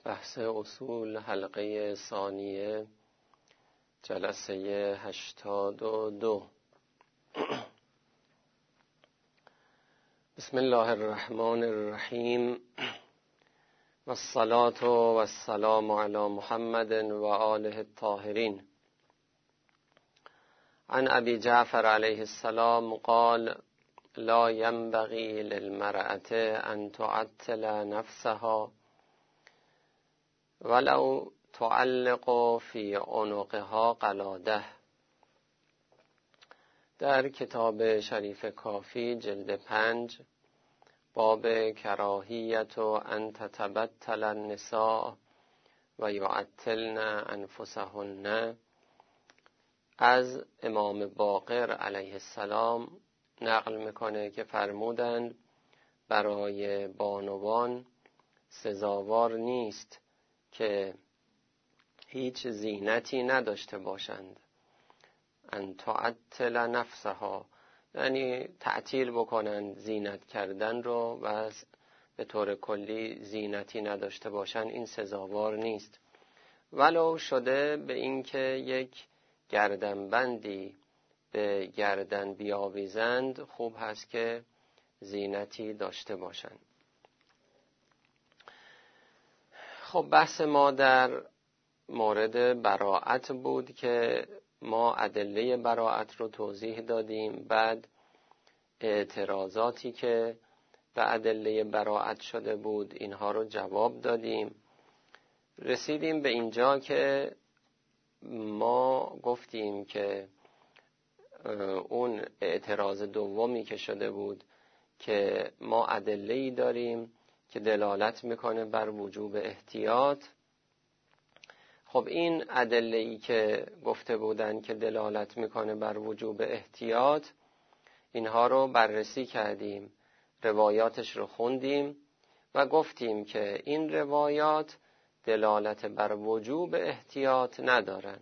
بحث اصول حلقه ثانیه جلسه 82. بسم الله الرحمن الرحیم و الصلاة و السلام علی محمد و آله الطاهرین. عن ابی جعفر علیه السلام قال لا ينبغي للمرأة ان تعطل نفسها ولو تعلق فی عنقها قلاده. در کتاب شریف کافی جلد 5 باب کراهیت ان تتبتل النساء و یعطلن انفسهن از امام باقر علیه السلام نقل میکنه که فرمودند برای بانوان سزاوار نیست که هیچ زینتی نداشته باشند. ان تعطل نفسها یعنی تعطیل بکنند زینت کردن رو و به طور کلی زینتی نداشته باشند، این سزاوار نیست. ولو شده به اینکه یک گردنبندی به گردن بیاویزند خوب هست که زینتی داشته باشند. خب بحث ما در مورد براءت بود که ما ادله براءت رو توضیح دادیم، بعد اعتراضاتی که به ادله براءت شده بود اینها رو جواب دادیم. رسیدیم به اینجا که ما گفتیم که اون اعتراض دومی که شده بود که ما ادله‌ای داریم که دلالت میکنه بر وجوب احتیاط. خب این ادله‌ای که گفته بودن که دلالت میکنه بر وجوب احتیاط، اینها رو بررسی کردیم، روایاتش رو خوندیم و گفتیم که این روایات دلالت بر وجوب احتیاط ندارن.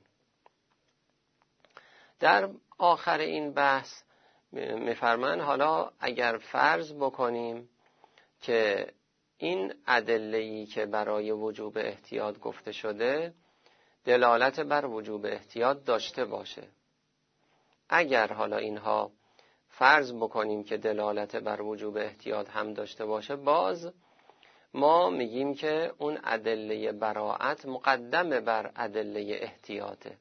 در آخر این بحث میفرمان حالا اگر فرض بکنیم که این ادله‌ای که برای وجوب احتیاط گفته شده دلالت بر وجوب احتیاط داشته باشه، اگر حالا اینها فرض بکنیم که دلالت بر وجوب احتیاط هم داشته باشه، باز ما میگیم که اون ادله براءت مقدمه بر ادله احتیاطه.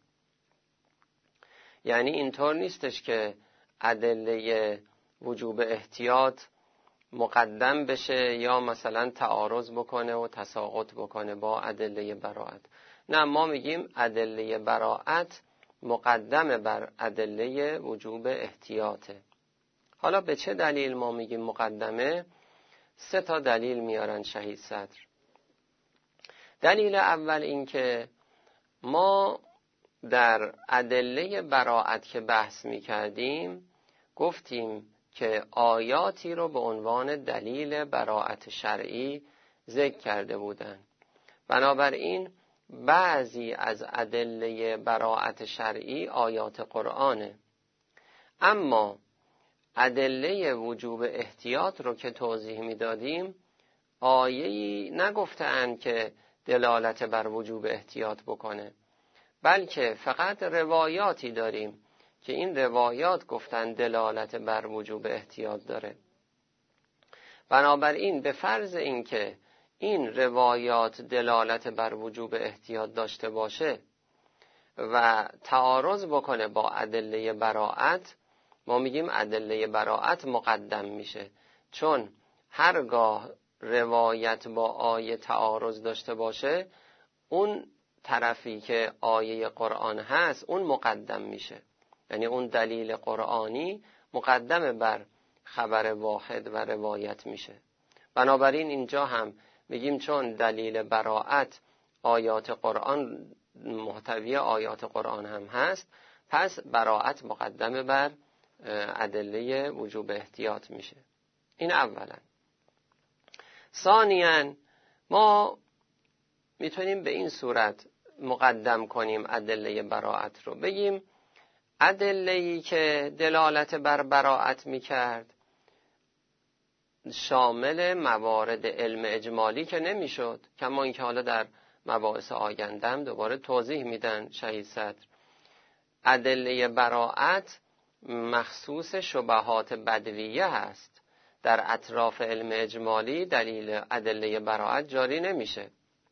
یعنی اینطور نیستش که ادله وجوب احتیاط مقدم بشه یا مثلا تعارض بکنه و تساقط بکنه با ادله براءت. نه، ما میگیم ادله براءت مقدمه بر ادله وجوب احتیاطه. حالا به چه دلیل ما میگیم مقدمه؟ 3 دلیل میارن شهید صدر. دلیل اول این که ما در ادله براءت که بحث میکردیم گفتیم که آیاتی رو به عنوان دلیل براءت شرعی ذکر کرده بودن. بنابراین بعضی از ادله براءت شرعی آیات قرآنه، اما ادله وجوب احتیاط رو که توضیح میدادیم آیه‌ای نگفتند که دلالت بر وجوب احتیاط بکنه، بلکه فقط روایاتی داریم که این روایات گفتن دلالت بر وجوب احتیاط داره. بنابراین به فرض این که این روایات دلالت بر وجوب احتیاط داشته باشه و تعارض بکنه با ادله براءت، ما میگیم ادله براءت مقدم میشه، چون هرگاه روایت با آیه تعارض داشته باشه اون طرفی که آیه قرآن هست اون مقدم میشه، یعنی اون دلیل قرآنی مقدم بر خبر واحد و روایت میشه. بنابراین اینجا هم میگیم چون دلیل براءت آیات قرآن محتوی آیات قرآن هم هست، پس براءت مقدم بر ادله وجوب احتیاط میشه. این اولا. ثانیاً ما میتونیم به این صورت مقدم کنیم ادله براءت رو، بگیم ادله‌ای که دلالت بر براءت میکرد شامل موارد علم اجمالی که نمیشد، کما اینکه حالا در مباحث آیندهم دوباره توضیح میدن شهید صدر. ادله براءت مخصوص شبهات بدویه هست، در اطراف علم اجمالی دلیل ادله براءت جاری نمیشه.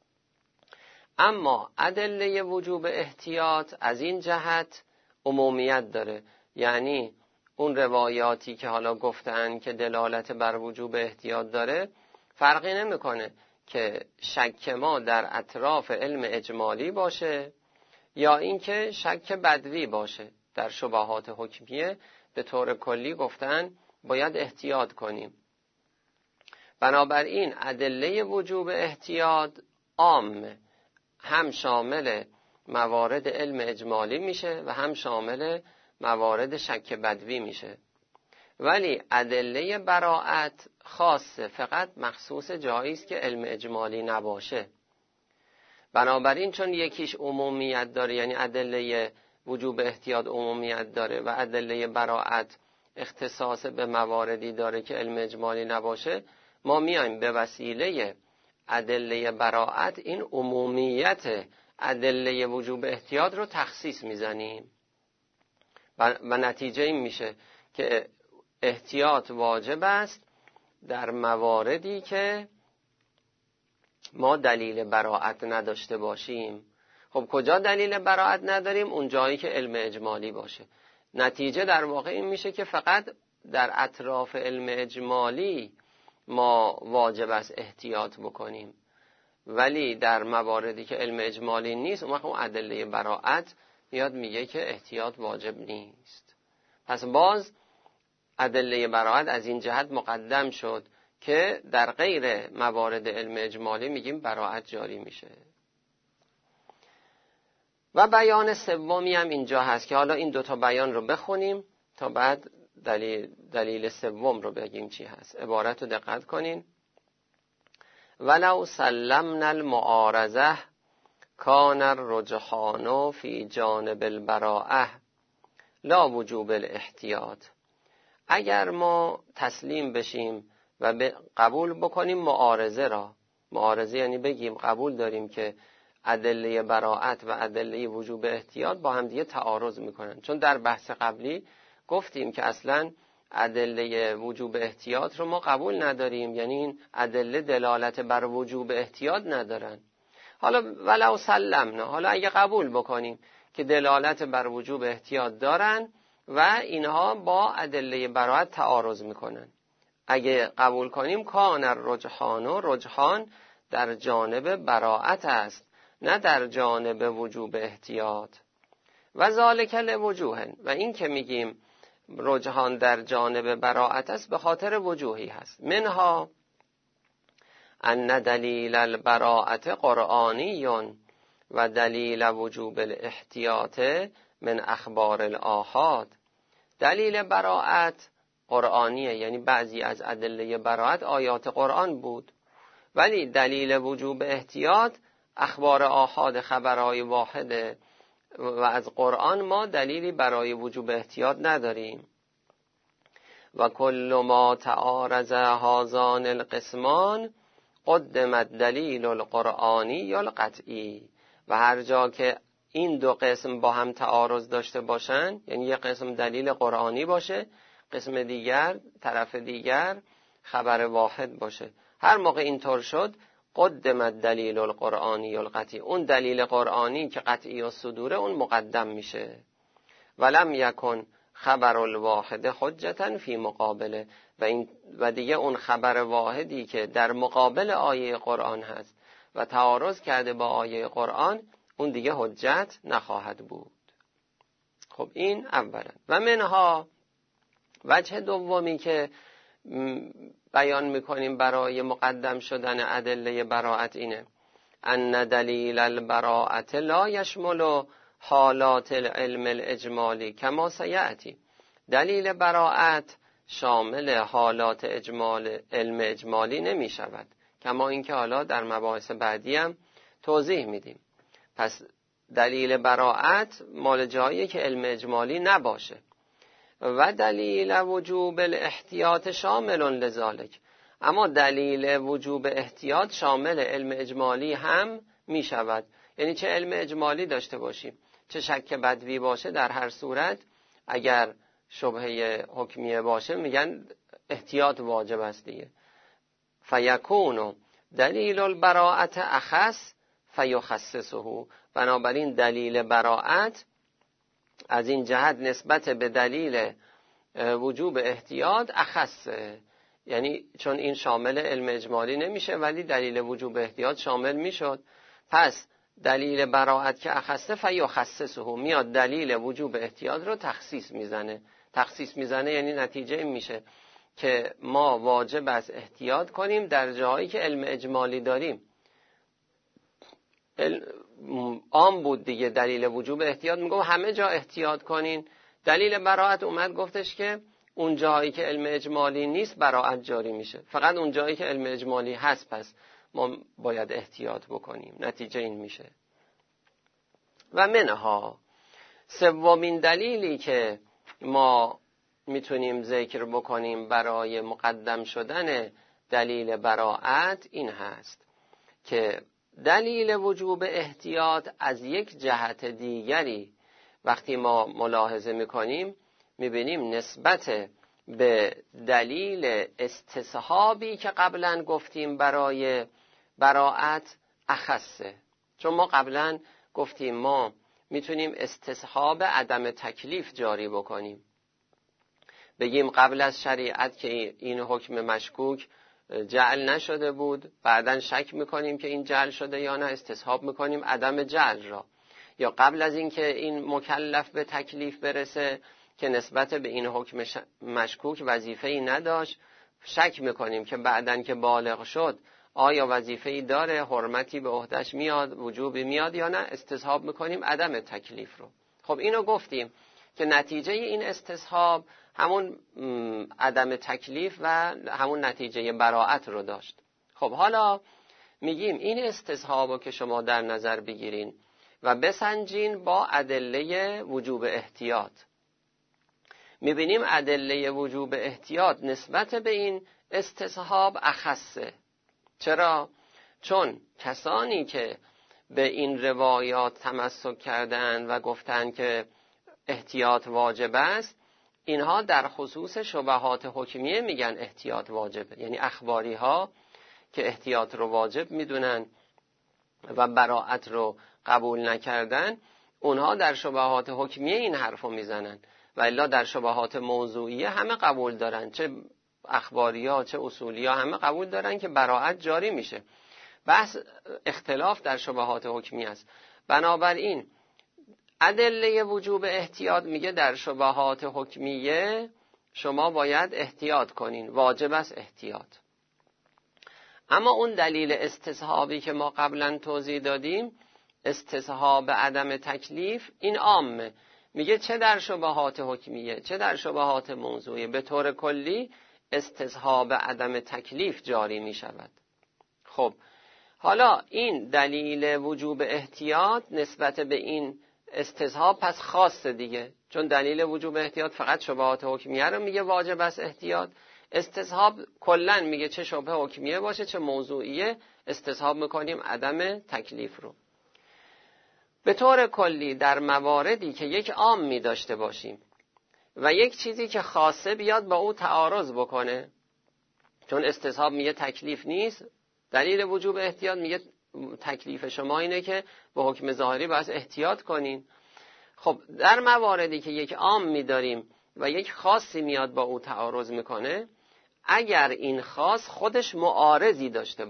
اما ادله وجوب احتیاط از این جهت عمومیت داره، یعنی اون روایاتی که حالا گفتن که دلالت بر وجوب احتیاط داره فرقی نمیکنه که شک ما در اطراف علم اجمالی باشه یا اینکه شک بدوی باشه. در شبهات حکمیه به طور کلی گفتن باید احتیاط کنیم. بنابراین ادله وجوب احتیاط عامه، هم شامل موارد علم اجمالی میشه و هم شامل موارد شک بدوی میشه. ولی ادله براءت خاصه، فقط مخصوص جایی است که علم اجمالی نباشه. بنابراین چون یکیش عمومیت داره، یعنی ادله وجوب احتیاط عمومیت داره و ادله براءت اختصاص به مواردی داره که علم اجمالی نباشه، ما میایم به وسیله ادله براءت این عمومیت ادله وجوب احتیاط رو تخصیص میزنیم و نتیجه این میشه که احتیاط واجب است در مواردی که ما دلیل براءت نداشته باشیم. خب کجا دلیل براءت نداریم؟ اون جایی که علم اجمالی باشه. نتیجه در واقع این میشه که فقط در اطراف علم اجمالی ما واجب است احتیاط بکنیم، ولی در مواردی که علم اجمالی نیست اون وقت اون ادله براءت میاد میگه که احتیاط واجب نیست. پس باز ادله براءت از این جهت مقدم شد که در غیر موارد علم اجمالی میگیم براءت جاری میشه. و بیان سومی هم اینجا هست که حالا این دوتا بیان رو بخونیم تا بعد دلیل سوم رو بگیم چی هست. عبارت رو دقت کنین. ولو سلمنا المعارضه کان الرجحان فی جانب البراءه لا وجوب الاحتیاط. اگر ما تسلیم بشیم و قبول بکنیم معارضه را، معارضه یعنی بگیم قبول داریم که ادله براءت و ادله وجوب احتیاط با هم دیگه تعارض میکنن، چون در بحث قبلی گفتیم که اصلا ادله وجوب احتیاط رو ما قبول نداریم، یعنی این ادله دلالت بر وجوب احتیاط ندارن. حالا ولو سلمنا، حالا اگه قبول بکنیم که دلالت بر وجوب احتیاط دارن و اینها با ادله براءت تعارض میکنن، اگه قبول کنیم کان الرجحان، رجحان در جانب براءت است نه در جانب وجوب احتیاط. و ذالک لوجوه، و این که میگیم رجحان در جانب براءت است به خاطر وجوهی هست. منها ان دلیل البراءت قرآنی و دلیل وجوب الاحتیاط من اخبار الآحاد. دلیل براءت قرآنیه، یعنی بعضی از ادله براءت آیات قرآن بود، ولی دلیل وجوب احتیاط اخبار آحاد، خبرهای واحده و از قرآن ما دلیلی برای وجوب احتیاط نداریم. و کل ما تعارض هذان القسمان قدم الدلیل القرآنی یا القطعی. و هر جا که این دو قسم با هم تعارض داشته باشن، یعنی یک قسم دلیل قرآنی باشه، قسم دیگر طرف دیگر خبر واحد باشه، هر موقع اینطور شد قدم الدلیل القرآنی القطعی، اون دلیل قرآنی که قطعی و صدوره اون مقدم میشه. ولم یکن خبر الواحد حجتا فی مقابله، و دیگه اون خبر واحدی که در مقابل آیه قرآن هست و تعارض کرده با آیه قرآن اون دیگه حجت نخواهد بود. خب این اولا. و منها وجه دومی که بیان میکنیم برای مقدم شدن ادله براءت اینه ان دلیل البراءت لا یشمل حالات العلم الاجمالی کما سیأتی. دلیل براءت شامل حالات علم اجمالی نمی شود، کما اینکه حالا در مباحث بعدی هم توضیح میدیم. پس دلیل براءت مال جایی که علم اجمالی نباشه. و دلیل وجوب الاحتیاط شامل لذالک، اما دلیل وجوب احتیاط شامل علم اجمالی هم می شود. یعنی چه علم اجمالی داشته باشیم چه شک بدوی باشه، در هر صورت اگر شبهه حکمیه باشه میگن احتیاط واجب است دیگه. فیکون دلیل البراءت اخص فیخصصه، بنابراین دلیل براءت از این جهت نسبت به دلیل وجوب احتیاط اخصه، یعنی چون این شامل علم اجمالی نمیشه ولی دلیل وجوب احتیاط شامل میشد، پس دلیل براءت که اخصه فیخصصه، میاد دلیل وجوب احتیاط رو تخصیص میزنه. یعنی نتیجه این میشه که ما واجب است احتیاط کنیم در جایی که علم اجمالی داریم. عام بود دیگه دلیل وجوب احتیاط، میگم همه جا احتیاط کنین. دلیل براءت اومد گفتش که اون جایی که علم اجمالی نیست براءت جاری میشه، فقط اون جایی که علم اجمالی هست پس ما باید احتیاط بکنیم. نتیجه این میشه. و منها سومین دلیلی که ما میتونیم ذکر بکنیم برای مقدم شدن دلیل براءت این هست که دلیل وجوب احتیاط از یک جهت دیگری وقتی ما ملاحظه میکنیم میبینیم نسبت به دلیل استصحابی که قبلا گفتیم برای براءت اخصه. چون ما قبلا گفتیم ما میتونیم استصحاب عدم تکلیف جاری بکنیم، بگیم قبل از شریعت که این حکم مشکوک جعل نشده بود، بعداً شک میکنیم که این جعل شده یا نه، استصحاب میکنیم عدم جعل را. یا قبل از این که این مکلف به تکلیف برسه که نسبت به این حکم مشکوک وظیفه‌ای نداشت، شک میکنیم که بعداً که بالغ شد آیا وظیفه‌ای داره، حرمتی به عهده‌اش میاد، وجوبی میاد یا نه، استصحاب میکنیم عدم تکلیف رو. خب اینو گفتیم که نتیجه این استصحاب همون عدم تکلیف و همون نتیجه براءت رو داشت. خب حالا میگیم این استصحاب رو که شما در نظر بگیرین و بسنجین با ادله وجوب احتیاط، میبینیم ادله وجوب احتیاط نسبت به این استصحاب اخصه. چرا؟ چون کسانی که به این روایات تمسک کردن و گفتن که احتیاط واجب است، اینها در خصوص شبهات حکمیه میگن احتیاط واجبه. یعنی اخباری ها که احتیاط رو واجب میدونن و براءت رو قبول نکردن، اونها در شبهات حکمیه این حرفو میزنن و الا در شبهات موضوعیه همه قبول دارن، چه اخباری ها چه اصولی ها همه قبول دارن که براءت جاری میشه. بحث اختلاف در شبهات حکمیه است. بنابراین ادله وجوب احتیاط میگه در شبهات حکمیه شما باید احتیاط کنین، واجب است احتیاط. اما اون دلیل استصحابی که ما قبلا توضیح دادیم، استصحاب عدم تکلیف، این عامه، میگه چه در شبهات حکمیه چه در شبهات موضوعیه به طور کلی استصحاب عدم تکلیف جاری میشود. خب حالا این دلیل وجوب احتیاط نسبت به این استصحاب پس خاصه دیگه، چون دلیل وجوب احتیاط فقط شبهات حکمیه رو میگه واجب است احتیاط، استصحاب کلن میگه چه شبهه حکمیه باشه چه موضوعیه استصحاب میکنیم عدم تکلیف رو. به طور کلی در مواردی که یک عامی داشته باشیم و یک چیزی که خاصه بیاد با او تعارض بکنه، چون استصحاب میگه تکلیف نیست، دلیل وجوب احتیاط میگه تکلیف شما اینه که به حکم ظاهری باید احتیاط کنین. خب در مواردی که یک عام می‌داریم و یک خاصی میاد با او تعارض میکنه، اگر این خاص خودش معارضی داشته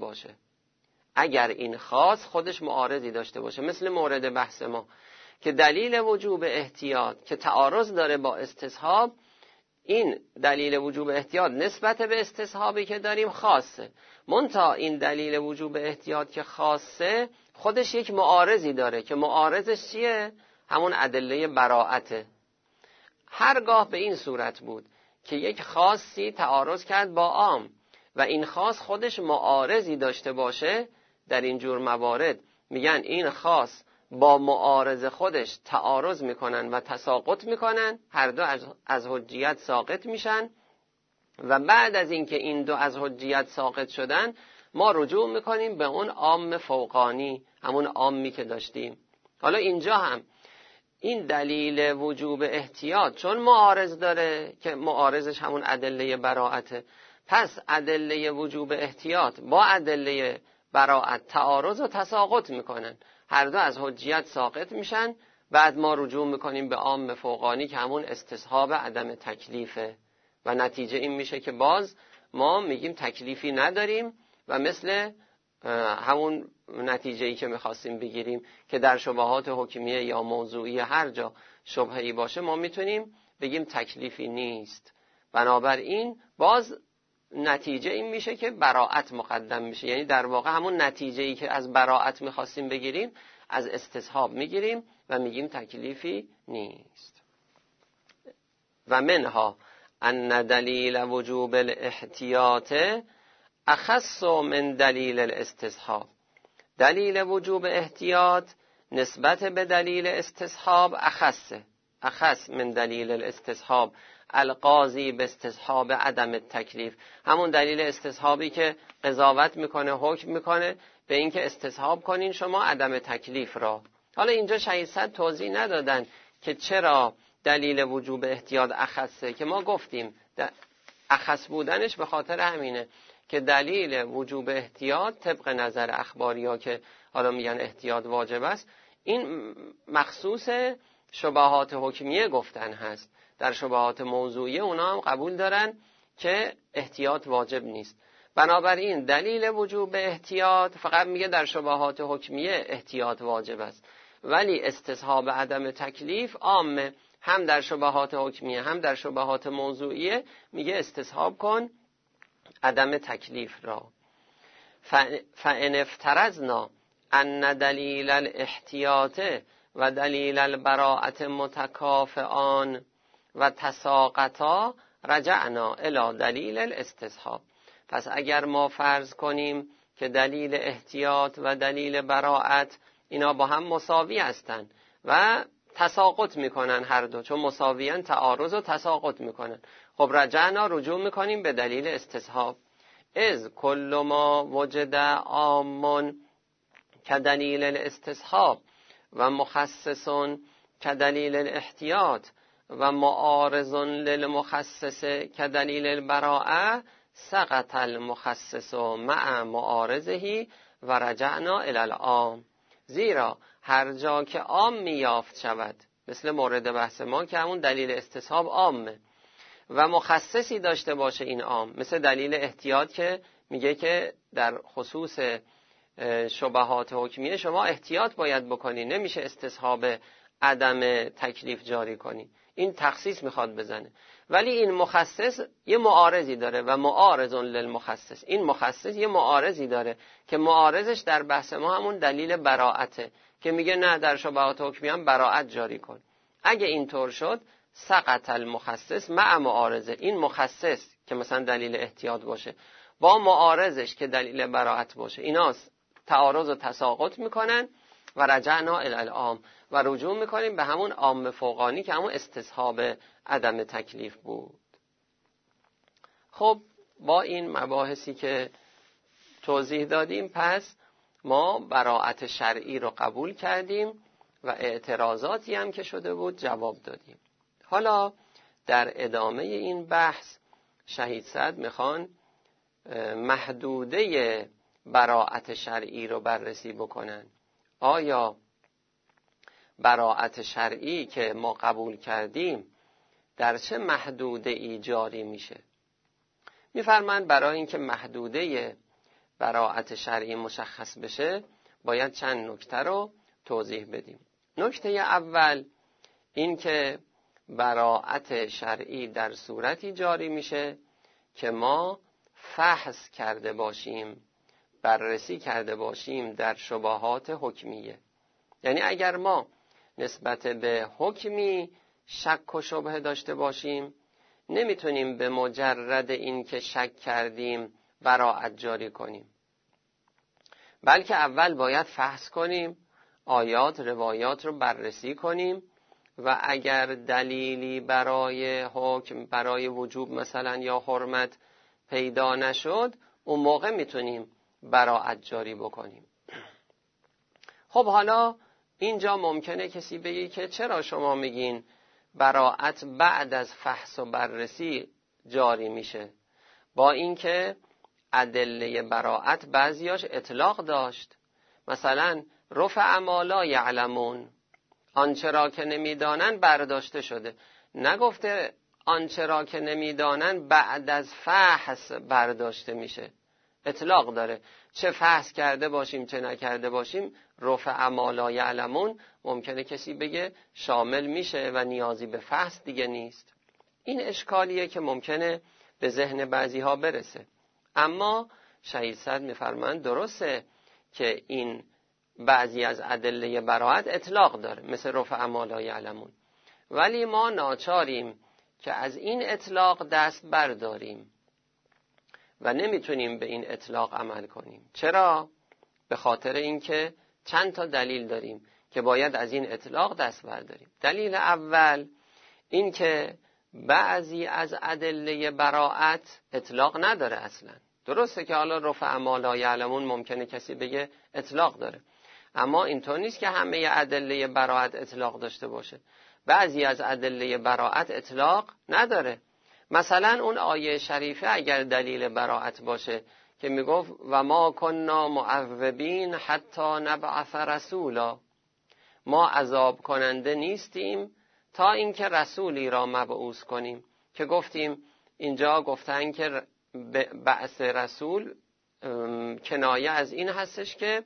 باشه، مثل مورد بحث ما که دلیل وجوب احتیاط که تعارض داره با استصحاب، این دلیل وجوب احتیاط نسبت به استصحابی که داریم خاصه، منتها این دلیل وجوب احتیاط که خاصه خودش یک معارضی داره که معارضش چیه؟ همون ادله براءته. هرگاه به این صورت بود که یک خاصی تعارض کرد با عام و این خاص خودش معارضی داشته باشه، در این جور موارد میگن این خاص با معارض خودش تعارض میکنن و تساقط میکنن، هر دو از حجیت ساقط میشن و بعد از اینکه این دو از حجیت ساقط شدن ما رجوع میکنیم به اون عام فوقانی، همون عامی که داشتیم. حالا اینجا هم این دلیل وجوب احتیاط چون معارض داره که معارضش همون ادله براءته، پس ادله وجوب احتیاط با ادله براءت تعارض و تساقط میکنن، هر دو از حجیت ساقط میشن. بعد ما رجوع میکنیم به عام فوقانی که همون استصحاب عدم تکلیفه و نتیجه این میشه که باز ما میگیم تکلیفی نداریم و مثل همون نتیجه‌ای که میخواستیم بگیریم که در شبهات حکمیه یا موضوعی هر جا شبهه‌ای باشه ما میتونیم بگیم تکلیفی نیست. بنابراین باز نتیجه این میشه که براءت مقدم میشه، یعنی در واقع همون نتیجه‌ای که از براءت میخواستیم بگیریم از استصحاب میگیریم و میگیم تکلیفی نیست. و منها ان دلیل وجوب الاحتیاط اخص من دلیل الاستصحاب. دلیل وجوب احتیاط نسبت به دلیل استصحاب اخص من دلیل الاستصحاب القاضی به استصحاب عدم التکلیف، همون دلیل استصحابی که قضاوت میکنه، حکم میکنه به اینکه استصحاب کنین شما عدم تکلیف را. حالا اینجا شهید صدر توضیح ندادن که چرا دلیل وجوب احتیاط اخصه، که ما گفتیم اخص بودنش به خاطر همینه که دلیل وجوب احتیاط طبق نظر اخباریا که حالا میگن احتیاط واجب است، این مخصوص شبهات حکمیه گفتن هست. در شبهات موضوعیه اونا هم قبول دارن که احتیاط واجب نیست. بنابراین دلیل وجوب احتیاط فقط میگه در شبهات حکمیه احتیاط واجب است، ولی استصحاب عدم تکلیف عامه، هم در شبهات حکمیه هم در شبهات موضوعیه میگه استصحاب کن عدم تکلیف را. فان افترضنا ان دلیل الاحتیاط و دلیل البراءت متکافئان و تساقطا رجعنا الی دلیل الاستصحاب. پس اگر ما فرض کنیم که دلیل احتیاط و دلیل براءت اینا با هم مساوی هستند و تساقط میکنن، هر دو چون مساویان تعارض و تساقط میکنن، خب رجعنا رجوع میکنیم به دلیل استصحاب. از کل ما وجد عامون کدلیل الاستصحاب و مخصص کدلیل الاحتیاط و معارض للمخصص کدلیل البراءه سقط المخصص مع معارضه و رجعنا الی العام. زیرا هر جا که عام میافت شود، مثل مورد بحث ما که همون دلیل استصحاب عامه و مخصصی داشته باشه این عام، مثل دلیل احتیاط که میگه که در خصوص شبهات حکمیه شما احتیاط باید بکنی، نمیشه استصحاب عدم تکلیف جاری کنی، این تخصیص میخواد بزنه. ولی این مخصص یه معارضی داره و معارض للمخصص، این مخصص یه معارضی داره که معارضش در بحث ما همون دلیل براءته که میگه نه در شبهات حکمیه هم براءت جاری کن. اگه اینطور شد سقط المخصص مع معارضه، این مخصص که مثلا دلیل احتیاط باشه با معارضش که دلیل براءت باشه، اینا تعارض و تساقط میکنن و رجعنا الی العام و رجوع میکنیم به همون عام فوقانی که همون استصحاب عدم تکلیف بود. خب با این مباحثی که توضیح دادیم پس ما براءت شرعی رو قبول کردیم و اعتراضاتی هم که شده بود جواب دادیم. حالا در ادامه این بحث شهید صدر میخوان محدوده براءت شرعی رو بررسی بکنن. آیا براءت شرعی که ما قبول کردیم در چه محدوده ای جاری میشه؟ میفرمایند برای اینکه محدوده براءت شرعی مشخص بشه باید چند نکته رو توضیح بدیم. نکته اول این که براءت شرعی در صورتی جاری میشه که ما فحص کرده باشیم، بررسی کرده باشیم در شبهات حکمیه. یعنی اگر ما نسبت به حکمی شک و شبهه داشته باشیم نمیتونیم به مجرد این که شک کردیم براءت جاری کنیم، بلکه اول باید فحص کنیم، آیات روایات رو بررسی کنیم و اگر دلیلی برای حکم، برای وجوب مثلا یا حرمت پیدا نشد، اون موقع میتونیم براءت جاری بکنیم. خب حالا اینجا ممکنه کسی بگه که چرا شما میگین براءت بعد از فحص و بررسی جاری میشه، با اینکه ادله براءت بعضیاش اطلاق داشت. مثلا رفع ما لا یعلمون، آنچه را که نمیدانن برداشته شده. نگفته آنچه را که نمیدانن بعد از فحص برداشته میشه، اطلاق داره. چه فحص کرده باشیم چه نکرده باشیم، رفع ما لا یعلمون ممکنه کسی بگه شامل میشه و نیازی به فحص دیگه نیست. این اشکالیه که ممکنه به ذهن بعضی ها برسه. اما شهید صدر میفرمایند درسته که این بعضی از ادله براءت اطلاق داره، مثل رفع ما لا یعلمون، ولی ما ناچاریم که از این اطلاق دست برداریم و نمیتونیم به این اطلاق عمل کنیم. چرا؟ به خاطر اینکه چند تا دلیل داریم که باید از این اطلاق دست برداریم. دلیل اول این که بعضی از ادله براءت اطلاق نداره اصلا. درسته که حالا رفع ما لا یعلمون ممکنه کسی بگه اطلاق داره، اما اینطور نیست که همه ادله براءت اطلاق داشته باشه. بعضی از ادله براءت اطلاق نداره. مثلا اون آیه شریفه اگر دلیل براءت باشه که میگفت و ما کننا معذبین حتی نبعث رسولا، ما عذاب کننده نیستیم تا اینکه رسولی را مبعوث کنیم، که گفتیم اینجا گفتن که بعث رسول کنایه از این هستش که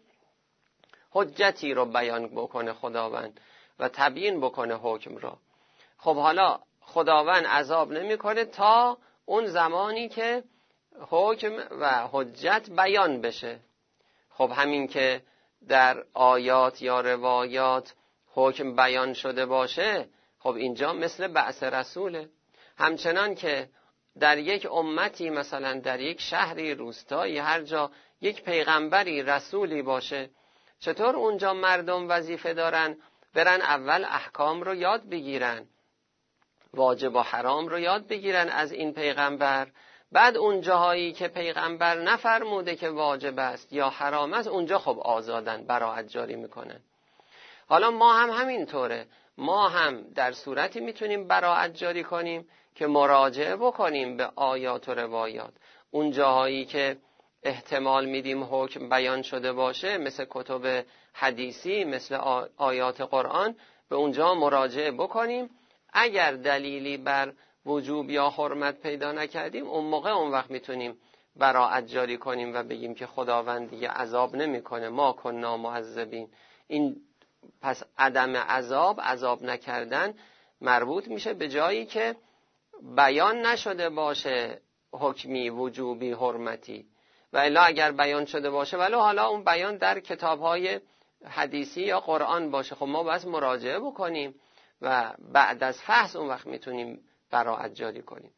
حجتی رو بیان بکنه خداوند و تبیین بکنه حکم را. خب حالا خداوند عذاب نمیکنه تا اون زمانی که حکم و حجت بیان بشه. خب همین که در آیات یا روایات حکم بیان شده باشه، خب اینجا مثل بعث رسوله. همچنان که در یک امتی، مثلا در یک شهری، روستایی، هر جا یک پیغمبری، رسولی باشه، چطور اونجا مردم وظیفه دارن برن اول احکام رو یاد بگیرن، واجب و حرام رو یاد بگیرن از این پیغمبر، بعد اون جاهایی که پیغمبر نفرموده که واجب است یا حرام است، اونجا خب آزادن، براءت جاری میکنن. حالا ما هم همینطوره، ما هم در صورتی میتونیم براءت جاری کنیم که مراجعه بکنیم به آیات و روایات. اون جاهایی که احتمال میدیم حکم بیان شده باشه، مثل کتب حدیثی، مثل آیات قرآن، به اونجا مراجعه بکنیم. اگر دلیلی بر وجوب یا حرمت پیدا نکردیم، اون موقع اون وقت میتونیم براءت جاری کنیم و بگیم که خداوند دیگه عذاب نمیکنه، ما کننا معذبین. این پس عدم عذاب نکردن مربوط میشه به جایی که بیان نشده باشه حکمی، وجوبی، حرمتی. و الا اگر بیان شده باشه، ولی حالا اون بیان در کتاب‌های حدیثی یا قرآن باشه، خب ما باید مراجعه بکنیم و بعد از فحص اون وقت میتونیم براءت جاری کنیم.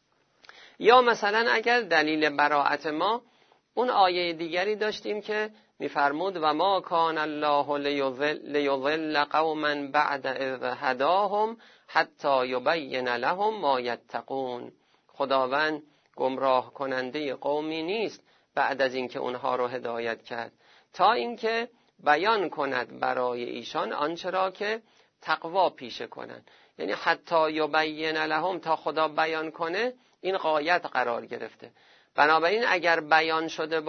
یا مثلا اگر دلیل براءت ما اون آیه دیگری داشتیم که میفرمود و ما کان الله لیضل قوما بعد اذ هداهم حتی یبین لهم ما یتقون. خداوند گمراه کننده قومی نیست بعد از اینکه اونها رو هدایت کرد، تا اینکه بیان کند برای ایشان آنچه را که تقوا پیشه کنند. یعنی حتی یبین لهم، تا خدا بیان کنه، این غایت قرار گرفته. بنابراین اگر بیان شده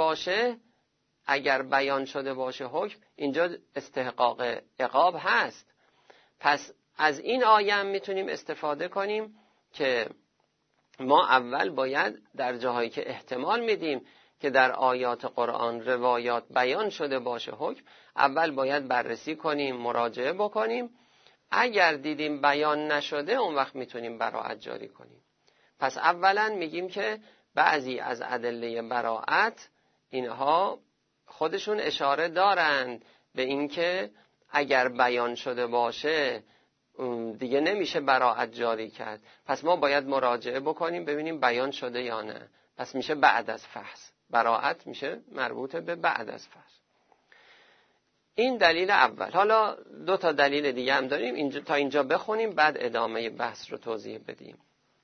باشه حکم، اینجا استحقاق عقاب هست. پس از این آیه هم میتونیم استفاده کنیم که ما اول باید در جاهایی که احتمال میدیم که در آیات قرآن، روایات بیان شده باشه حکم، اول باید بررسی کنیم، مراجعه بکنیم. اگر دیدیم بیان نشده، اون وقت میتونیم براءت جاری کنیم. پس اولا میگیم که بعضی از ادله براءت اینها خودشون اشاره دارند به اینکه اگر بیان شده باشه دیگه نمیشه براءت جاری کرد. پس ما باید مراجعه بکنیم ببینیم بیان شده یا نه. پس میشه بعد از فحص. براءت میشه مربوط به بعد از فحص. این دلیل اول. حالا 2 تا دلیل دیگه هم داریم، تا اینجا بخونیم بعد ادامه بحث رو توضیح بدیم.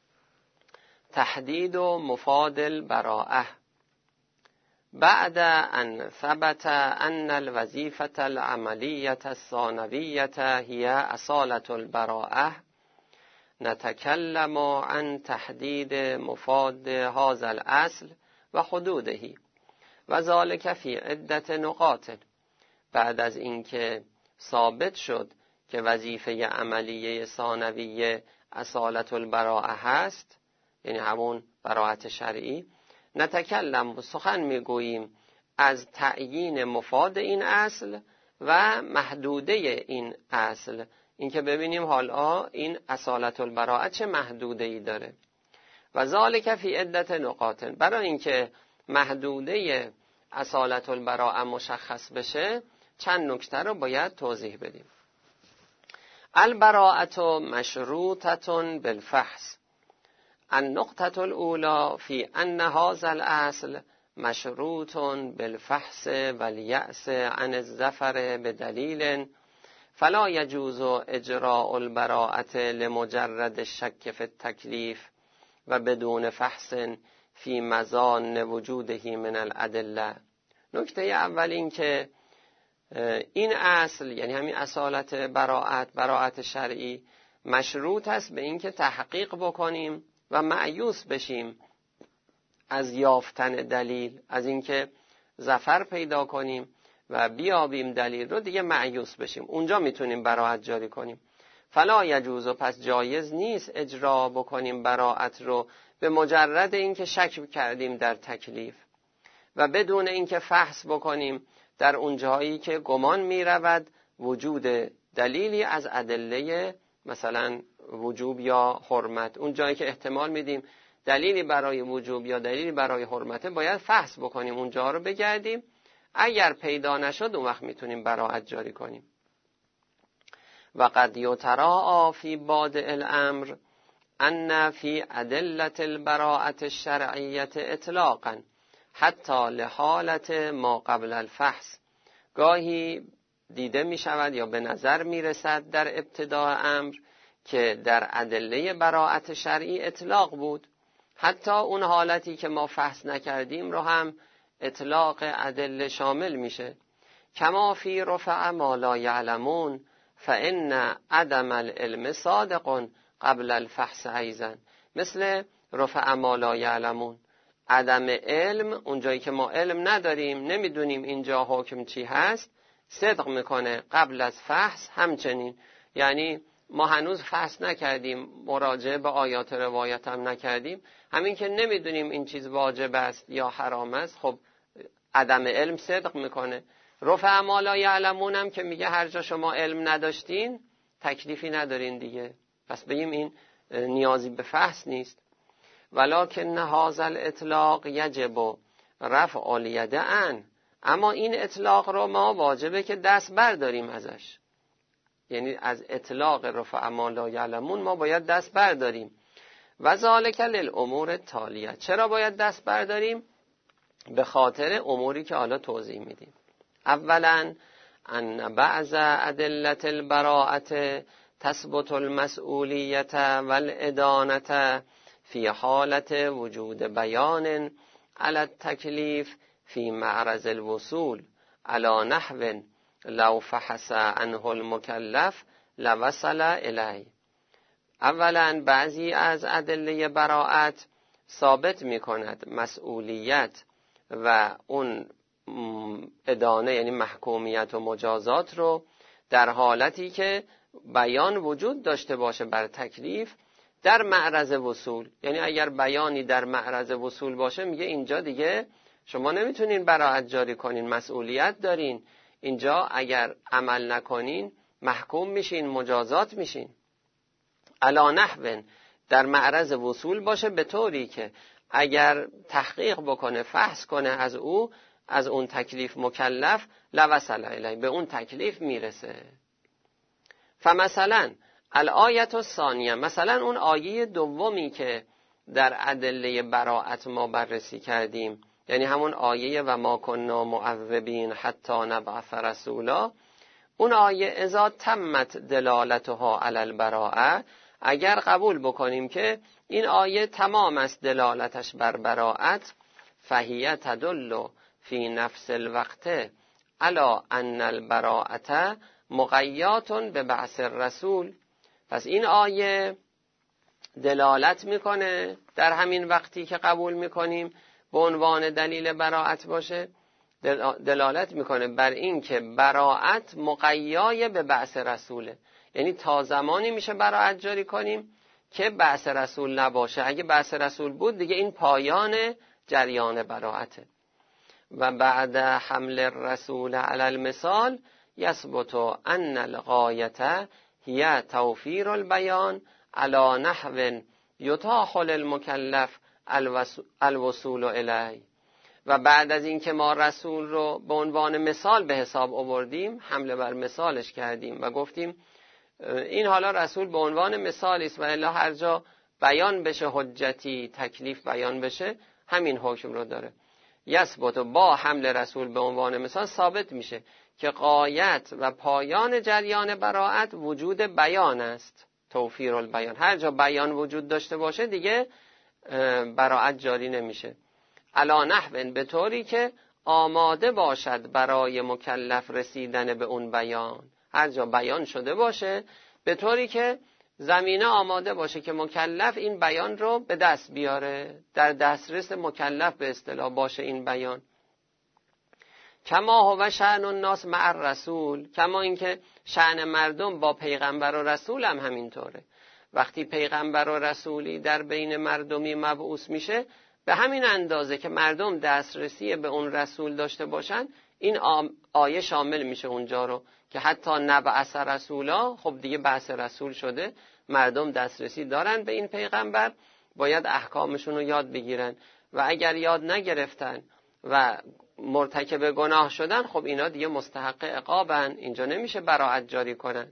تحدید و مفاد البراءه. بعد ان ثبت ان الوظیفة العملیة الثانویة هي اصالة البراءه، نتكلم عن تحدید مفاد هذا الاصل و حدوده و ذلك فی عدة نقاط. بعد از اینکه ثابت شد که وظیفه عملیه ثانویه اصالة البراءه هست، یعنی همون براءت شرعی، نتکلم سخن میگوییم از تعیین مفاد این اصل و محدوده این اصل، اینکه ببینیم حالا این اصالة البراءه چه محدوده ای داره. و ذالک فی عدة نقاط، برای اینکه محدوده اصالة البراءه مشخص بشه چند نکته رو باید توضیح بدیم. البراءة مشروطة بالفحص. النقطة الأولى في أن هذا الأصل مشروط بالفحص واليأس عن الظفر بدليل، فلا يجوز إجراء البراءة لمجرد الشك في التكليف و بدون فحص في مظان وجوده من الأدلة. نکته اول این که این اصل، یعنی همین اصالت براءت شرعی، مشروط است به اینکه تحقیق بکنیم و مأیوس بشیم از یافتن دلیل، از اینکه ظفر پیدا کنیم و بیابیم دلیل رو، دیگه مأیوس بشیم، اونجا میتونیم براءت جاری کنیم. فلا یجوز، پس جایز نیست اجرا بکنیم براءت رو به مجرد اینکه شک کردیم در تکلیف و بدون اینکه فحص بکنیم در اون جایی که گمان میرود وجود دلیلی از ادله مثلا وجوب یا حرمت، اون جایی که احتمال میدیم دلیلی برای وجوب یا دلیلی برای حرمت، باید فحص بکنیم، اونجا رو بگردیم. اگر پیدا نشد اون وقت میتونیم براءت جاری کنیم. و قد یتراءی فی بادئ الامر ان فی ادلة البراءة الشرعیة اطلاقا حتی لحالت ما قبل الفحص. گاهی دیده می شود یا به نظر می رسد در ابتداء امر که در ادله براءت شرعی اطلاق بود، حتی اون حالتی که ما فحص نکردیم رو هم اطلاق ادله شامل میشه. کما فی رفع ما لا یعلمون فان عدم العلم صادق قبل الفحص ایضا. مثل رفع ما لا یعلمون، عدم علم، اون جایی که ما علم نداریم، نمیدونیم اینجا حکم چی هست، صدق میکنه قبل از فحص همچنین. یعنی ما هنوز فحص نکردیم، مراجعه به آیات روایت هم نکردیم، همین که نمیدونیم این چیز واجب است یا حرام است، خب عدم علم صدق میکنه. رفع ما لا یعلمون هم که میگه هر جا شما علم نداشتین تکلیفی ندارین دیگه، پس بگیم این نیازی به فحص نیست. ولکن هذا الاطلاق یجب رفع الید عن، اما این اطلاق رو ما واجبه که دست برداریم ازش، یعنی از اطلاق رفع ما لا یعلمون ما باید دست برداریم. و ذالک للامور التالیه. چرا باید دست برداریم؟ به خاطر اموری که حالا توضیح میدیم. اولا ان بعض ادله البراءه تثبت المسئولیت والادانه فی حالت وجود بیان علی التکلیف فی معرض الوصول علی نحو لو فحص عنه المکلف لوصل الیه. اولا بعضی از ادله براءت ثابت می کند مسئولیت و اون ادانه، یعنی محکومیت و مجازات رو در حالتی که بیان وجود داشته باشه بر تکلیف در معرض وصول. یعنی اگر بیانی در معرض وصول باشه میگه اینجا دیگه شما نمیتونین براءت جاری کنین، مسئولیت دارین، اینجا اگر عمل نکنین محکوم میشین، مجازات میشین. علی نحو، در معرض وصول باشه به طوری که اگر تحقیق بکنه، فحص کنه از اون تکلیف مکلف، لوصل الیه، به اون تکلیف میرسه. فمثلا الآیت الثانیه، مثلا اون آیه دومی که در ادله براءت ما بررسی کردیم، یعنی همون آیه و ما کنا معذبین حتی نبعث رسولا، اون آیه اذا تمت دلالتها علی البراءه، اگر قبول بکنیم که این آیه تمام است دلالتش بر براءت، فهیه تدل فی نفس الوقت علی ان البراءه مقیات به بعث الرسول. پس این آیه دلالت میکنه در همین وقتی که قبول میکنیم به عنوان دلیل براءت باشه، دلالت میکنه بر این که براءت مقیای به بعث رسوله. یعنی تا زمانی میشه براءت جاری کنیم که بعث رسول نباشه. اگه بعث رسول بود دیگه این پایان جریان براءته. و بعد حمل الرسول علی المثال یثبت ان الغایه هی توفیر البیان علی نحو یتاح للمکلف الوصول الیه. و بعد از این که ما رسول رو به عنوان مثال به حساب آوردیم، حمله بر مثالش کردیم و گفتیم این حالا رسول به عنوان مثالی است و الا هر جا بیان بشه حجتی تکلیف بیان بشه همین حکم رو داره. یثبت، با حمل رسول به عنوان مثال ثابت میشه که غایت و پایان جریان براءت وجود بیان است، توفیر البیان. هر جا بیان وجود داشته باشه دیگه براءت جاری نمیشه. علا نحو، به طوری که آماده باشد برای مکلف رسیدن به اون بیان. هر جا بیان شده باشه به طوری که زمینه آماده باشه که مکلف این بیان رو به دست بیاره، در دسترس مکلف به اصطلاح باشه این بیان. کما هو شأن الناس مع الرسول، کما اینکه شأن مردم با پیغمبر و رسول هم همینطوره. وقتی پیغمبر و رسولی در بین مردمی مبعوث میشه، به همین اندازه که مردم دسترسی به اون رسول داشته باشن، این آیه شامل میشه اونجا رو که حتی نبعث رسولا، خب دیگه بعث رسول شده، مردم دسترسی دارن به این پیغمبر، باید احکامشون رو یاد بگیرن و اگر یاد نگرفتن و مرتکب گناه شدن، خب اینا دیگه مستحق عقابن، اینجا نمیشه براءت جاری کنن.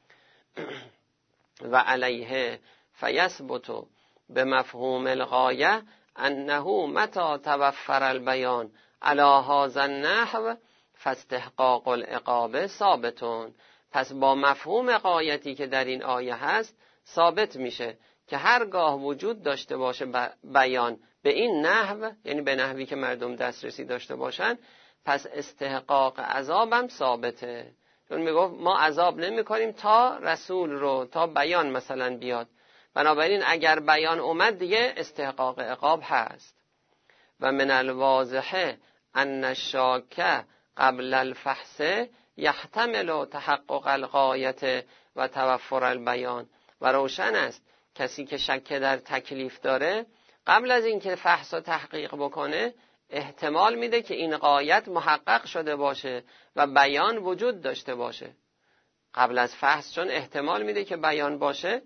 و علیه فیثبت به مفهوم الغایه انه متى توفر البیان علی هذا النحو فاستحقاق العقاب ثابتون. پس با مفهوم غایتی که در این آیه هست ثابت میشه که هرگاه وجود داشته باشه بیان به این نحو، یعنی به نحوی که مردم دسترسی داشته باشن، پس استحقاق عذابم ثابته. چون میگفت ما عذاب نمی کنیم تا رسول رو، تا بیان مثلا بیاد. بنابراین اگر بیان اومد دیگه استحقاق عقاب هست. و من الواضح ان الشاک قبل الفحص یحتمل تحقق الغایت و توفر البیان. و روشن است کسی که شک در تکلیف داره قبل از اینکه فحص و تحقیق بکنه احتمال میده که این غایت محقق شده باشه و بیان وجود داشته باشه. قبل از فحص چون احتمال میده که بیان باشه،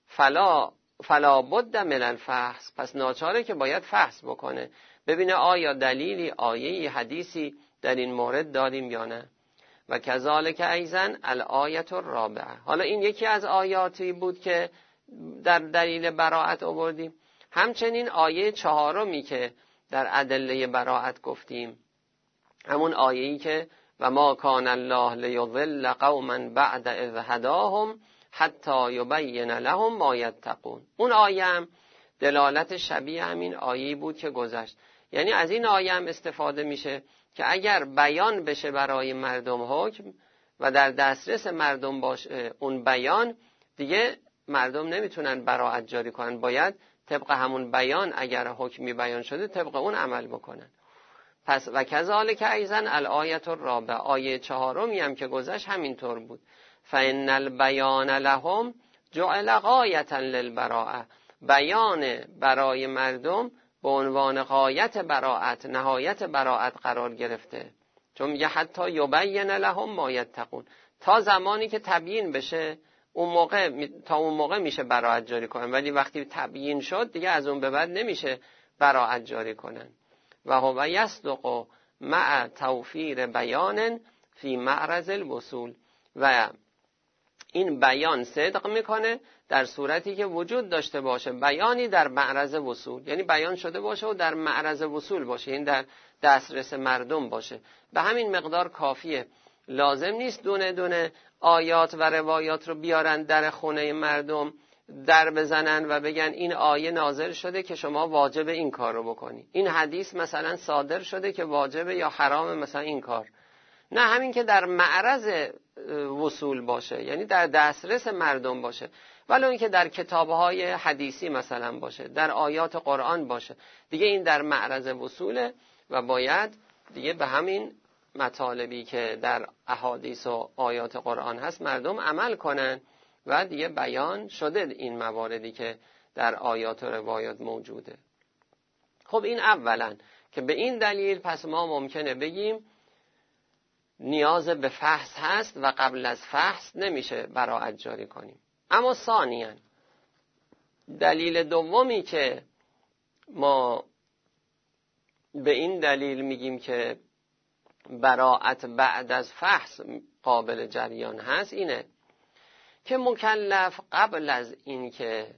فلا بد من الفحص، پس ناچاره که باید فحص بکنه ببینه آیا دلیلی، آیه‌ای، حدیثی در این مورد داریم یا نه. و کذالک ایضا الآیه الرابعه. حالا این یکی از آیاتی بود که در دلیل براءت آوردیم. همچنین آیه 4 که در ادله براءت گفتیم، همون آیه‌ای که و ما کان الله لیضل قوما بعد اذ هداهم حتی یبین لهم ما یتقون. اون آیه هم دلالت شبیه همین آیه‌ای بود که گذشت. یعنی از این آیه هم استفاده میشه که اگر بیان بشه برای مردم حکم و در دسترس مردم باشه اون بیان، دیگه مردم نمیتونن براءت جاری کنن، باید طبق همون بیان اگر حکمی بیان شده طبق اون عمل بکنن. پس و کذالک ایضا الآیه الرابعه، آیه 4 هم که گذشت همینطور بود. فإن البیان لهم جعل غایة للبراءه، بیان برای مردم به عنوان غایت براءت، نهایت براءت قرار گرفته. چون میگه حتی یبین لهم ما یتقون، تا زمانی که تبیین بشه تا اون موقع میشه براءت جاری کنن، ولی وقتی تبیین شد دیگه از اون به بعد نمیشه براءت جاری کنن. و هو یصدق مع توفیر بیان فی معرض الوصول. و این بیان صدق میکنه در صورتی که وجود داشته باشه بیانی در معرض وصول، یعنی بیان شده باشه و در معرض وصول باشه، این در دسترس مردم باشه. به همین مقدار کافیه. لازم نیست دونه دونه آیات و روایات رو بیارن در خونه مردم در بزنن و بگن این آیه نازل شده که شما واجب این کار رو بکنی، این حدیث مثلا صادر شده که واجب یا حرام مثلا این کار. نه، همین که در معرض وصول باشه، یعنی در دسترس مردم باشه، ولو اینکه در کتاب‌های حدیثی مثلا باشه، در آیات قرآن باشه، دیگه این در معرض وصوله و باید دیگه به همین مطالبی که در احادیث و آیات قرآن هست مردم عمل کنن و دیگه بیان شده این مواردی که در آیات و روایات موجوده. خب این اولا که به این دلیل پس ما ممکنه بگیم نیاز به فحص هست و قبل از فحص نمیشه براءت جاری کنیم. اما ثانیاً دلیل دومی که ما به این دلیل میگیم که براءت بعد از فحص قابل جریان هست اینه که مکلف قبل از این که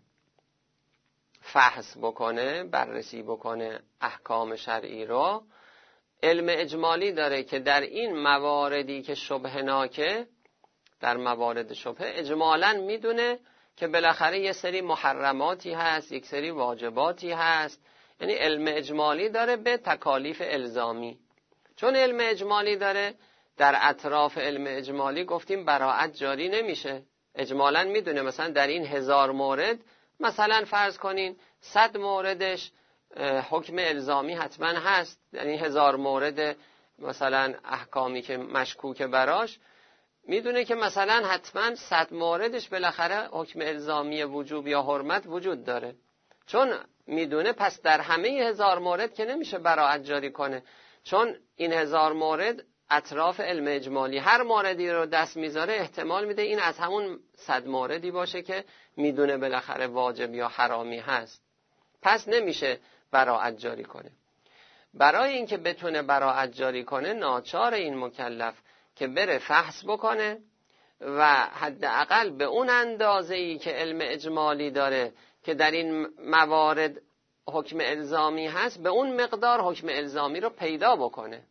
فحص بکنه، بررسی بکنه احکام شرعی رو، علم اجمالی داره که در این مواردی که شبهناکه، در موارد شبهه اجمالاً میدونه که بالاخره یه سری محرماتی هست، یک سری واجباتی هست. یعنی علم اجمالی داره به تکالیف الزامی. چون علم اجمالی داره، در اطراف علم اجمالی گفتیم براءت جاری نمیشه. اجمالاً میدونه مثلا در این 1000 مورد، مثلا فرض کنین 100 موردش حکم الزامی حتما هست، یعنی 1000 مورد مثلا احکامی که مشکوک براش، میدونه که مثلا حتما 100 موردش بالاخره حکم الزامی وجوب یا حرمت وجود داره. چون میدونه پس در همه 1000 مورد که نمیشه براءت جاری کنه، چون این 1000 مورد اطراف علم اجمالی هر موردی رو دست میذاره احتمال میده این از همون 100 موردی باشه که میدونه بالاخره واجب یا حرامی هست، پس نمیشه براءت جاری کنه. برای اینکه بتونه براءت جاری کنه ناچار این مکلف که بره فحص بکنه و حداقل به اون اندازه‌ای که علم اجمالی داره که در این موارد حکم الزامی هست، به اون مقدار حکم الزامی رو پیدا بکنه.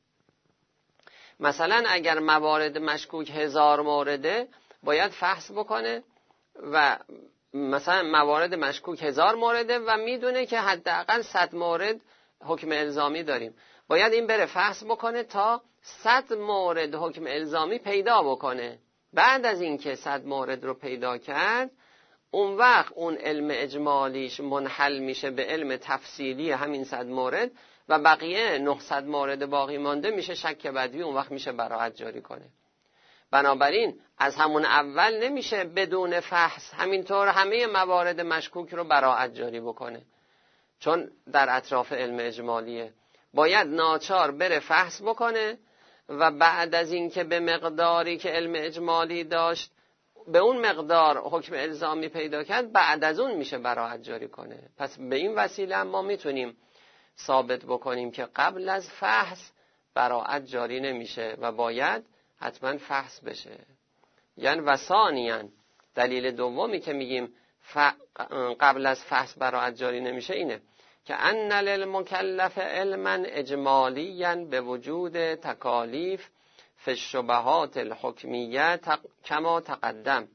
مثلا اگر موارد مشکوک 1000 مورده باید فحص بکنه و مثلا موارد مشکوک 1000 مورده و میدونه که حداقل 100 مورد حکم الزامی داریم، باید این بره فحص بکنه تا 100 مورد حکم الزامی پیدا بکنه. بعد از اینکه 100 مورد رو پیدا کرد، اون وقت اون علم اجمالیش منحل میشه به علم تفصیلی همین 100 مورد و بقیه 900 مورد باقی مانده میشه شک بدوی، اون وقت میشه براءت جاری کنه. بنابراین از همون اول نمیشه بدون فحص همینطور همه موارد مشکوک رو براءت جاری بکنه، چون در اطراف علم اجمالیه. باید ناچار بره فحص بکنه و بعد از این که به مقداری که علم اجمالی داشت به اون مقدار حکم الزامی پیدا کرد، بعد از اون میشه براءت جاری کنه. پس به این وسیله ما میتونیم ثابت بکنیم که قبل از فحص براءت جاری نمیشه و باید حتما فحص بشه. یعنی و ثانیاً دلیل دومی که میگیم قبل از فحص براءت جاری نمیشه اینه که ان للمکلف علما اجمالیا به وجود تکالیف فی الشبهات الحکمیه کما تقدم.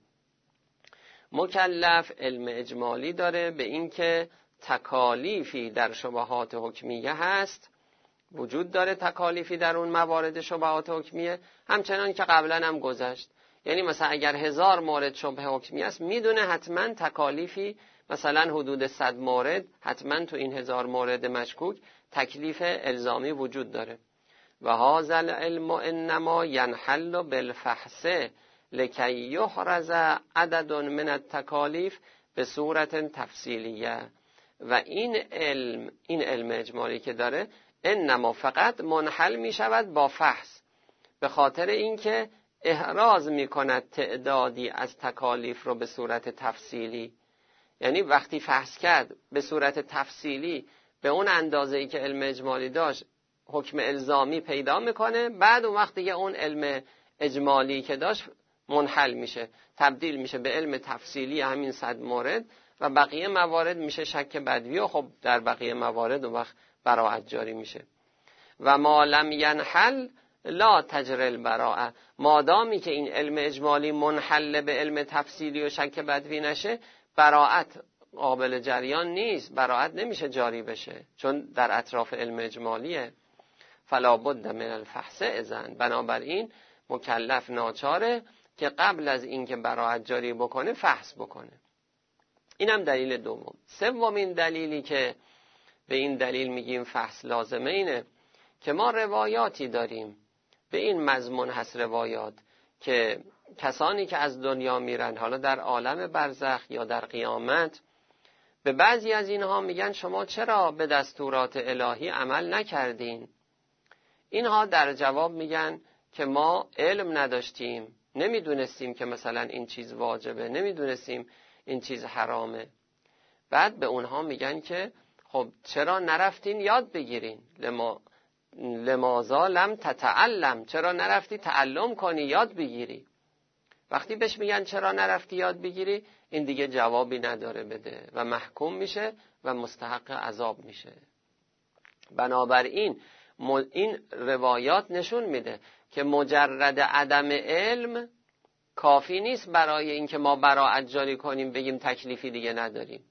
مکلف علم اجمالی داره به اینکه تکالیفی در شبهات حکمیه هست، وجود داره تکالیفی در اون موارد شبهات حکمیه، همچنان که قبلا هم گذشت. یعنی مثلا اگر 1000 مورد شبهه حکمی است، میدونه حتما تکالیفی مثلا حدود 100 مورد حتما تو این 1000 مورد مشکوک تکلیف الزامی وجود داره. و هذا العلم انما ينحل بالفحص لکی یحرز عدد من التکالیف به صورت تفصیلیه. و این علم اجمالی که داره انما فقط منحل می شود با فحص، به خاطر اینکه احراز می کند تعدادی از تکالیف رو به صورت تفصیلی. یعنی وقتی فحص کرد به صورت تفصیلی به اون اندازه‌ای که علم اجمالی داشت حکم الزامی پیدا میکنه، بعد اون وقت دیگه اون علم اجمالی که داشت منحل میشه، تبدیل میشه به علم تفصیلی همین 100 مورد و بقیه موارد میشه شک بدوی و خب در بقیه موارد اون وقت براءت جاری میشه. و ما لم ینحل لا تجری البراءه، مادامی که این علم اجمالی منحل به علم تفصیلی و شک بدوی نشه، براءت قابل جریان نیست، براءت نمیشه جاری بشه چون در اطراف علم اجمالیه. فلا بد من الفحص اذن، بنابراین مکلف ناچاره که قبل از اینکه براءت جاری بکنه فحص بکنه. اینم دلیل دوم. سومین دلیلی که به این دلیل میگیم فحص لازمه اینه که ما روایاتی داریم، به این مضمون هست روایات، که کسانی که از دنیا میرن حالا در عالم برزخ یا در قیامت، به بعضی از اینها میگن شما چرا به دستورات الهی عمل نکردین؟ اینها در جواب میگن که ما علم نداشتیم، نمیدونستیم که مثلا این چیز واجبه، نمیدونستیم این چیز حرامه. بعد به اونها میگن که خب چرا نرفتین یاد بگیرین؟ لماذا لم تتعلم، چرا نرفتی تعلم کنی، یاد بگیری؟ وقتی بهش میگن چرا نرفتی یاد بگیری، این دیگه جوابی نداره بده و محکوم میشه و مستحق عذاب میشه. بنابراین این روایات نشون میده که مجرد عدم علم کافی نیست برای اینکه ما براءت جاری کنیم بگیم تکلیفی دیگه نداریم،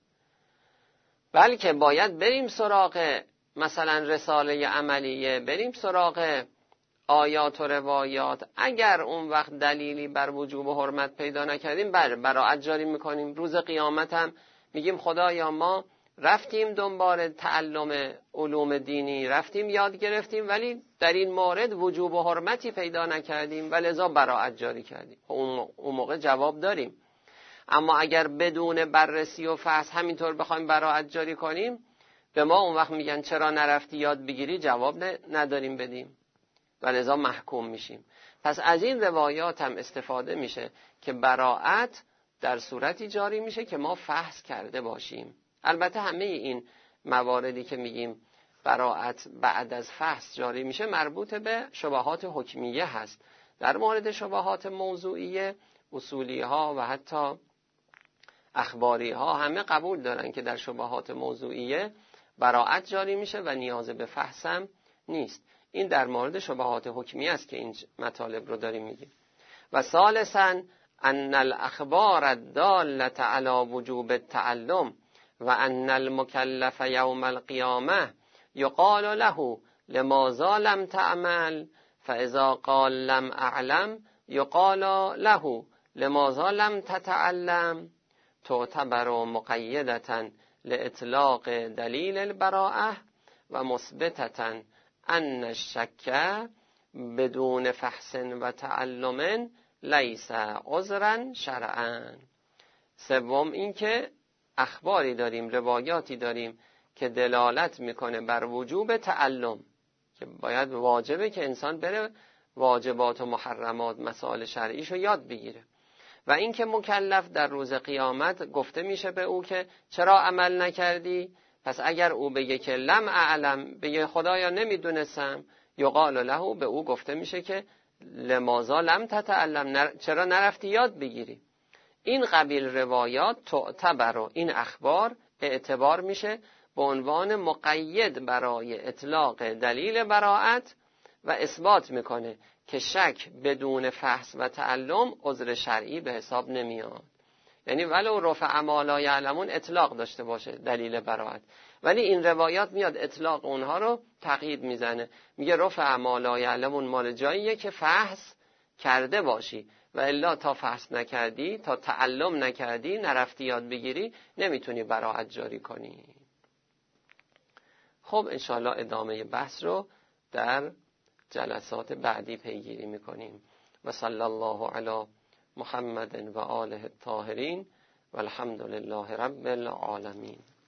بلکه باید بریم سراغ مثلا رساله عملیه، بریم سراغ آیات و روایات. اگر اون وقت دلیلی بر وجوب و حرمت پیدا نکردیم، براءت جاری میکنیم. روز قیامت هم میگیم خدایا ما رفتیم دنبال تعلم علوم دینی، رفتیم یاد گرفتیم، ولی در این مورد وجوب و حرمتی پیدا نکردیم و لذا براءت جاری کردیم. اون موقع جواب داریم. اما اگر بدون بررسی و فحص همینطور بخوایم براءت جاری کنیم، به ما اون وقت میگن چرا نرفتی یاد بگیری، جواب نداریم بدیم و لذا محکوم میشیم. پس از این روایات هم استفاده میشه که براءت در صورتی جاری میشه که ما فحص کرده باشیم. البته همه این مواردی که میگیم براءت بعد از فحص جاری میشه مربوط به شبهات حکمیه هست. در مورد شبهات موضوعیه اصولی ها و حتی اخباری ها همه قبول دارن که در شبهات موضوعیه براءت جاری میشه و نیاز به فحص هم نیست. این در مورد شبهات حکمیه است که این مطالب رو داریم میگیم. و ثالثاً ان الاخبار الدالة علی وجوب التعلم و ان المکلف یوم القیامه یقال له لماذا لم تعمل، فاذا قال لم اعلم یقال له لماذا لم تتعلم، تعتبر مقیدة لاطلاق دلیل البراءه و مثبتة ان الشک بدون فحص و تعلم لیس عذرا شرعا. سوم این که اخباری داریم، روایاتی داریم که دلالت میکنه بر وجوب تعلم، که باید واجبه که انسان بره واجبات و محرمات مسائل شرعیشو یاد بگیره. و این که مکلف در روز قیامت گفته میشه به او که چرا عمل نکردی، پس اگر او بگه که لم اعلم، بگه خدایا نمیدونستم، یقال له، به او گفته میشه که لماذا لم تتعلم، چرا نرفتی یاد بگیری. این قبیل روایات تعتبر، این اخبار اعتبار میشه به عنوان مقید برای اطلاق دلیل براءت و اثبات میکنه که شک بدون فحص و تعلم عذر شرعی به حساب نمیاد. یعنی ولو رفع ما لا یعلمون اطلاق داشته باشه دلیل براءت، ولی این روایات میاد اطلاق اونها رو تقیید میزنه، میگه رفع ما لا یعلمون مال جاییه که فحص کرده باشی، و الا تا فحص نکردی، تا تعلم نکردی، نرفتی یاد بگیری، نمیتونی براءت جاری کنی. خب انشاءالله ادامه بحث رو در جلسات بعدی پیگیری میکنیم. و صلی الله علی محمد و آله الطاهرین و الحمد لله رب العالمین.